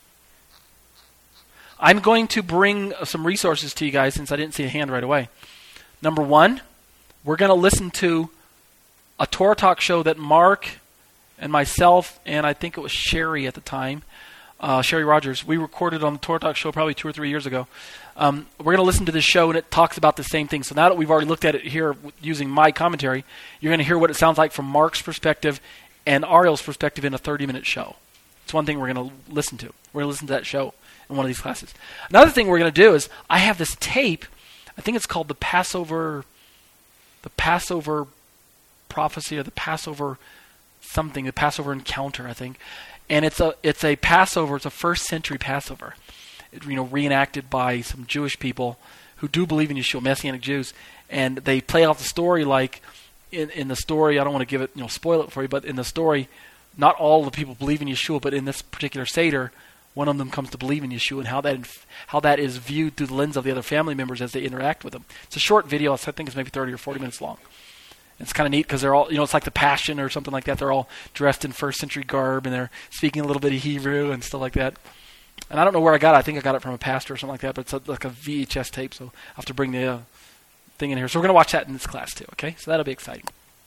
I'm going to bring some resources to you guys since I didn't see a hand right away. Number one, we're going to listen to a Torah Talk show that Mark and myself, and I think it was Sherry at the time, uh, Sherry Rogers, we recorded on the Torah Talk show probably two or three years ago. Um, we're going to listen to this show, and it talks about the same thing. So now that we've already looked at it here using my commentary, you're going to hear what it sounds like from Mark's perspective and Ariel's perspective in a thirty-minute show. It's one thing we're going to listen to. We're going to listen to that show in one of these classes. Another thing we're going to do is I have this tape. I think it's called the Passover, the Passover prophecy or the Passover something, the Passover encounter, I think. And it's a it's a Passover, it's a first century Passover. It, you know, reenacted by some Jewish people who do believe in Yeshua, Messianic Jews, and they play out the story like in in the story, I don't want to give it, you know, spoil it for you, but in the story, not all the people believe in Yeshua, but in this particular Seder, one of them comes to believe in Yeshua, and how that inf- how that is viewed through the lens of the other family members as they interact with them. It's a short video, I think it's maybe thirty or forty minutes long. It's kind of neat because they're all, you know, it's like the Passion or something like that. They're all dressed in first century garb and they're speaking a little bit of Hebrew and stuff like that. And I don't know where I got it. I think I got it from a pastor or something like that, but it's a, like a V H S tape, so I'll have to bring the uh, thing in here. So we're going to watch that in this class too, okay? So that'll be exciting.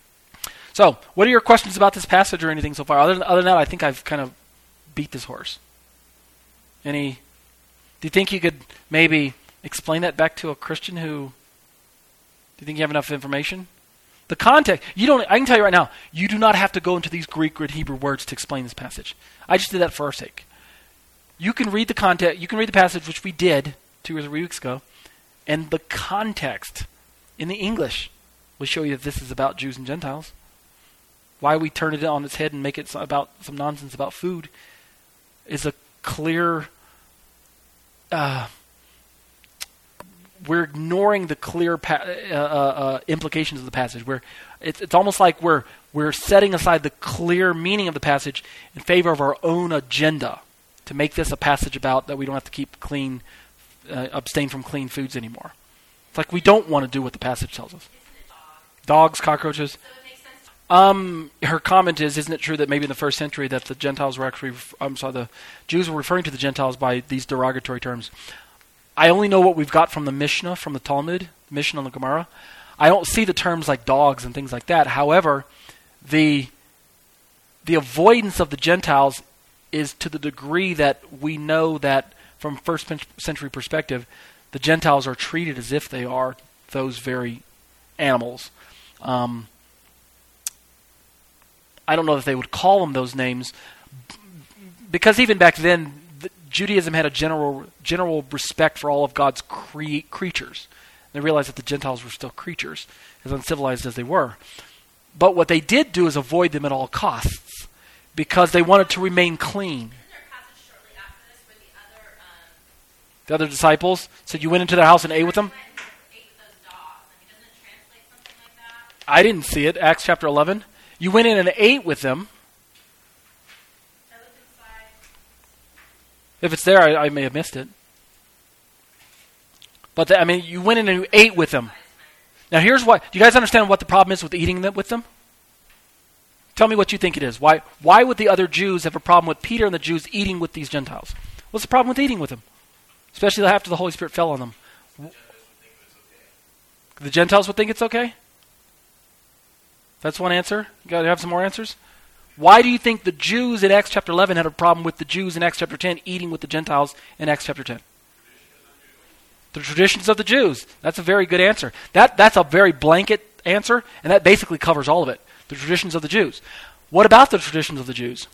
So, what are your questions about this passage or anything so far? Other than, other than that, I think I've kind of beat this horse. Any, do you think you could maybe explain that back to a Christian who, do you think you have enough information? The context, you don't, I can tell you right now, you do not have to go into these Greek or Hebrew words to explain this passage. I just did that for our sake. You can read the context, you can read the passage, which we did two or three weeks ago, and the context in the English will show you that this is about Jews and Gentiles. Why we turn it on its head and make it about some nonsense about food is a clear, uh, we're ignoring the clear pa- uh, uh, implications of the passage. We're, it's, it's almost like we're we're setting aside the clear meaning of the passage in favor of our own agenda to make this a passage about that we don't have to keep clean, uh, abstain from clean foods anymore. It's like we don't want to do what the passage tells us. Dogs, cockroaches. Um, her comment is, isn't it true that maybe in the first century that the Gentiles were actually, I'm sorry, the Jews were referring to the Gentiles by these derogatory terms? I only know what we've got from the Mishnah, from the Talmud, the Mishnah and the Gemara. I don't see the terms like dogs and things like that. However, the the avoidance of the Gentiles is to the degree that we know that from first century perspective, the Gentiles are treated as if they are those very animals. Um, I don't know if they would call them those names, because even back then, the Judaism had a general general respect for all of God's cre- creatures. They realized that the Gentiles were still creatures, as uncivilized as they were. But what they did do is avoid them at all costs, because they wanted to remain clean. Isn't there a passage shortly after this where the other, um, The other disciples said, you went into their house and ate with them? went and ate with those dogs? I mean, doesn't it translate something like that? I didn't see it. Acts chapter eleven. You went in and ate with them. I looked inside. If it's there, I, I may have missed it. But the, I mean, you went in and you ate with them. Now, here's what. Do you guys understand what the problem is with eating them, with them? Tell me what you think it is. Why? Why would the other Jews have a problem with Peter and the Jews eating with these Gentiles? What's the problem with eating with them? Especially after the Holy Spirit fell on them. The Gentiles would think it's okay? That's one answer. You got to have some more answers? Why do you think the Jews in Acts chapter eleven had a problem with the Jews in Acts chapter ten eating with the Gentiles in Acts chapter ten? The traditions of the Jews. That's a very good answer. That That's a very blanket answer, and that basically covers all of it. The traditions of the Jews. What about the traditions of the Jews?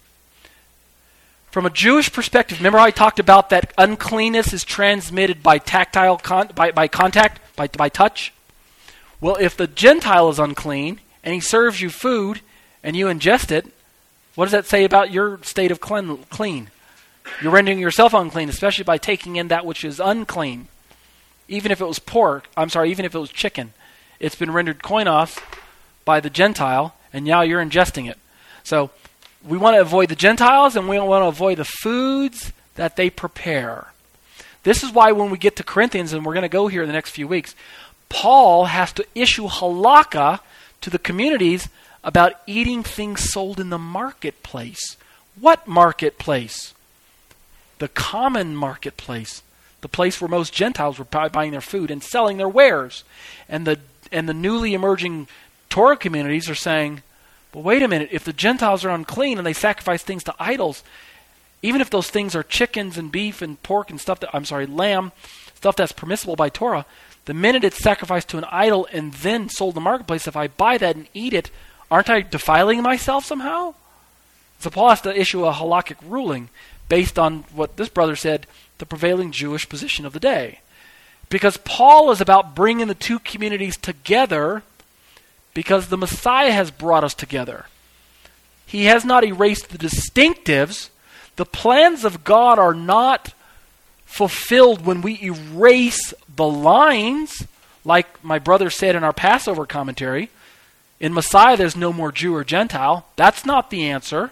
From a Jewish perspective, remember how I talked about that uncleanness is transmitted by tactile con- by, by contact, by, by touch? Well, if the Gentile is unclean, and he serves you food, and you ingest it, what does that say about your state of clean? clean? You're rendering yourself unclean, especially by taking in that which is unclean. Even if it was pork, I'm sorry, even if it was chicken, it's been rendered koinos by the Gentile, and now you're ingesting it. So we want to avoid the Gentiles, and we want to avoid the foods that they prepare. This is why when we get to Corinthians, and we're going to go here in the next few weeks, Paul has to issue halakha to the communities about eating things sold in the marketplace. What marketplace? The common marketplace. The place where most Gentiles were buying their food and selling their wares. And the and the newly emerging Torah communities are saying, well, wait a minute, if the Gentiles are unclean and they sacrifice things to idols, even if those things are chickens and beef and pork and stuff that, I'm sorry, lamb, stuff that's permissible by Torah, the minute it's sacrificed to an idol and then sold in the marketplace, if I buy that and eat it, aren't I defiling myself somehow? So Paul has to issue a halakhic ruling based on what this brother said, the prevailing Jewish position of the day. Because Paul is about bringing the two communities together because the Messiah has brought us together. He has not erased the distinctives. The plans of God are not fulfilled when we erase the lines, like my brother said in our Passover commentary. In Messiah, there's no more Jew or Gentile. That's not the answer.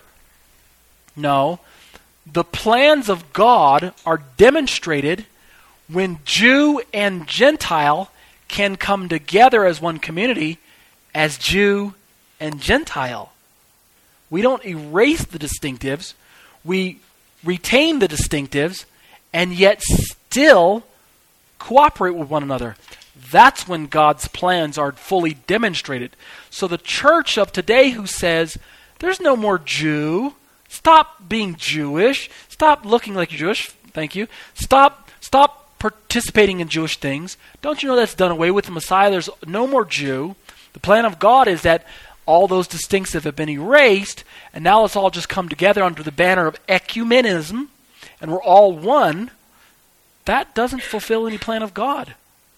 No. The plans of God are demonstrated when Jew and Gentile can come together as one community, as Jew and Gentile. We don't erase the distinctives. We retain the distinctives and yet still cooperate with one another. That's when God's plans are fully demonstrated. So the church of today who says, there's no more Jew, stop being Jewish, stop looking like you're Jewish, thank you, stop, stop participating in Jewish things. Don't you know that's done away with the Messiah? There's no more Jew. The plan of God is that all those distinctives have been erased, and now let's all just come together under the banner of ecumenism, and we're all one. That doesn't fulfill any plan of God.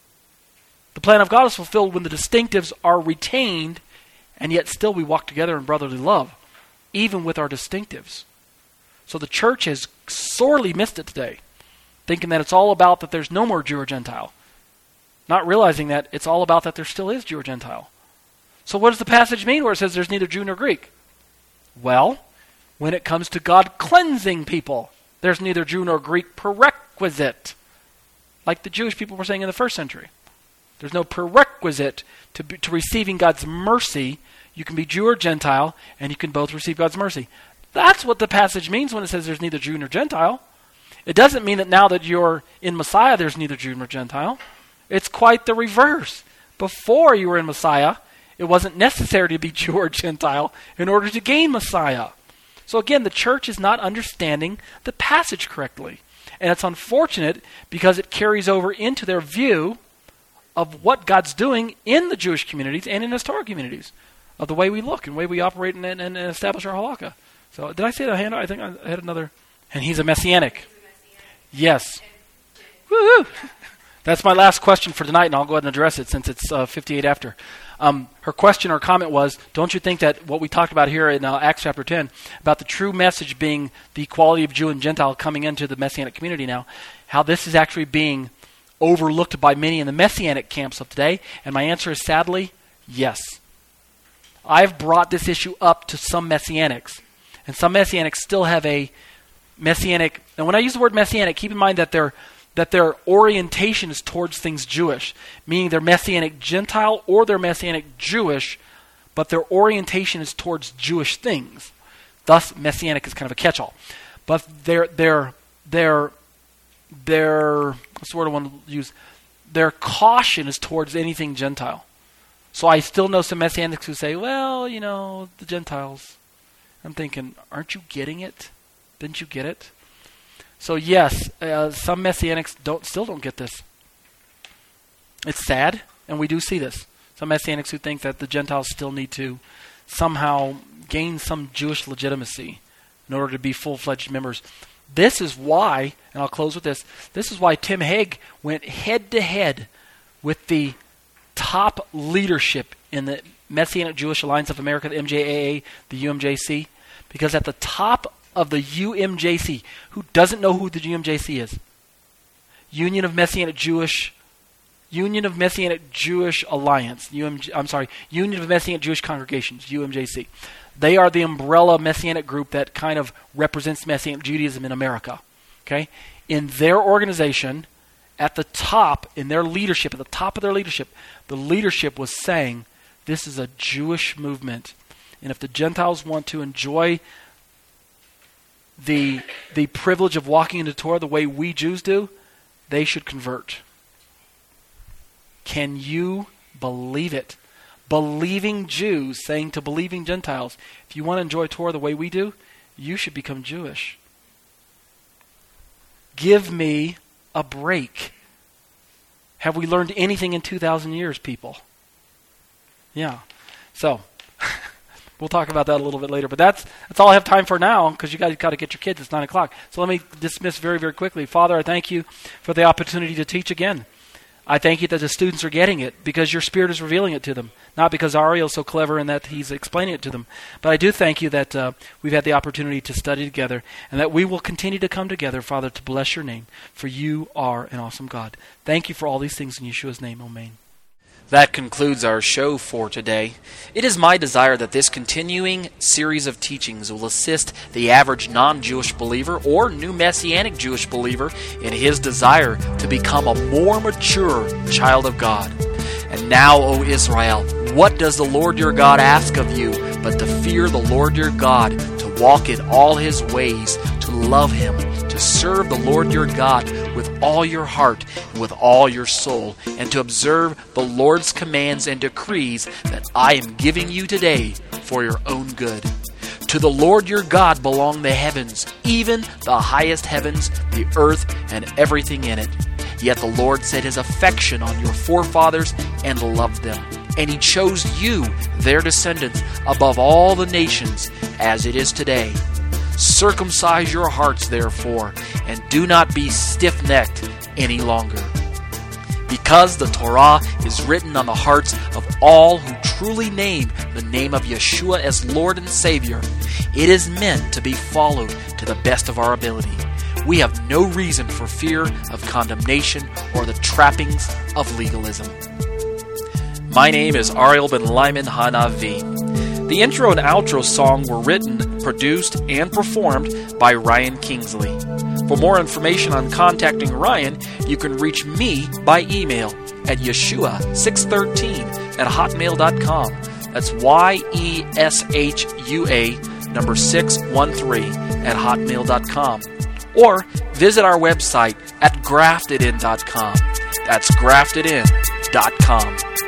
The plan of God is fulfilled when the distinctives are retained, and yet still we walk together in brotherly love, even with our distinctives. So the church has sorely missed it today, thinking that it's all about that there's no more Jew or Gentile, not realizing that it's all about that there still is Jew or Gentile. So what does the passage mean where it says there's neither Jew nor Greek? Well, when it comes to God cleansing people, there's neither Jew nor Greek prerequisite, like the Jewish people were saying in the first century. There's no prerequisite to, be, to receiving God's mercy. You can be Jew or Gentile, and you can both receive God's mercy. That's what the passage means when it says there's neither Jew nor Gentile. It doesn't mean that now that you're in Messiah, there's neither Jew nor Gentile. It's quite the reverse. Before you were in Messiah, it wasn't necessary to be Jew or Gentile in order to gain Messiah. So again, the church is not understanding the passage correctly. And it's unfortunate because it carries over into their view of what God's doing in the Jewish communities and in historic communities, of the way we look and the way we operate and, and, and establish our halakha. So did I say the hand? I think I had another. And he's a messianic. Yes. Woo-hoo. That's my last question for tonight, and I'll go ahead and address it since it's uh, fifty-eight after. Um, her question or comment was, don't you think that what we talked about here in uh, Acts chapter ten, about the true message being the equality of Jew and Gentile coming into the Messianic community now, how this is actually being overlooked by many in the Messianic camps of today? And my answer is sadly, yes. I've brought this issue up to some Messianics, and some Messianics still have a Messianic, and when I use the word Messianic, keep in mind that their that their orientation is towards things Jewish, meaning they're Messianic Gentile or they're Messianic Jewish, but their orientation is towards Jewish things. Thus, Messianic is kind of a catch-all. But their their their their what's the word I want to use? Their caution is towards anything Gentile. So I still know some Messianics who say, well, you know, the Gentiles. I'm thinking, aren't you getting it? Didn't you get it? So yes, uh, some Messianics don't still don't get this. It's sad, and we do see this. Some Messianics who think that the Gentiles still need to somehow gain some Jewish legitimacy in order to be full-fledged members. This is why, and I'll close with this, this is why Tim Hegg went head-to-head with the top leadership in the Messianic Jewish Alliance of America, the M J A A, the U M J C, because at the top of the U M J C, who doesn't know who the U M J C is? Union of Messianic Jewish, Union of Messianic Jewish Alliance, U M J, I'm sorry, Union of Messianic Jewish Congregations, U M J C. They are the umbrella Messianic group that kind of represents Messianic Judaism in America. Okay, in their organization, at the top, in their leadership, at the top of their leadership, the leadership was saying, this is a Jewish movement, and if the Gentiles want to enjoy the the privilege of walking into Torah the way we Jews do, they should convert. Can you believe it? Believing Jews saying to believing Gentiles, if you want to enjoy Torah the way we do, you should become Jewish. Give me a break. Have we learned anything in two thousand years, people? Yeah. So, we'll talk about that a little bit later. But that's that's all I have time for now, because you guys got to get your kids. It's nine o'clock. So let me dismiss very, very quickly. Father, I thank you for the opportunity to teach again. I thank you that the students are getting it because your Spirit is revealing it to them, not because Ariel is so clever and that he's explaining it to them. But I do thank you that uh, we've had the opportunity to study together and that we will continue to come together, Father, to bless your name, for you are an awesome God. Thank you for all these things in Yeshua's name. Amen. That concludes our show for today. It is my desire that this continuing series of teachings will assist the average non-Jewish believer or new Messianic Jewish believer in his desire to become a more mature child of God. And now, O Israel, what does the Lord your God ask of you but to fear the Lord your God, to walk in all his ways, to love him, to serve the Lord your God with all your heart and with all your soul, and to observe the Lord's commands and decrees that I am giving you today for your own good. To the Lord your God belong the heavens, even the highest heavens, the earth, and everything in it. Yet the Lord set his affection on your forefathers and loved them. And he chose you, their descendants, above all the nations, as it is today. Circumcise your hearts, therefore, and do not be stiff-necked any longer. Because the Torah is written on the hearts of all who truly name the name of Yeshua as Lord and Savior, it is meant to be followed to the best of our ability. We have no reason for fear of condemnation or the trappings of legalism. My name is Ariel Ben Lyman Hanavi. The intro and outro song were written, produced, and performed by Ryan Kingsley. For more information on contacting Ryan, you can reach me by email at yeshua six thirteen at hotmail dot com. That's Y E S H U A number six one three at hotmail dot com. Or visit our website at grafted in dot com. That's grafted in dot com.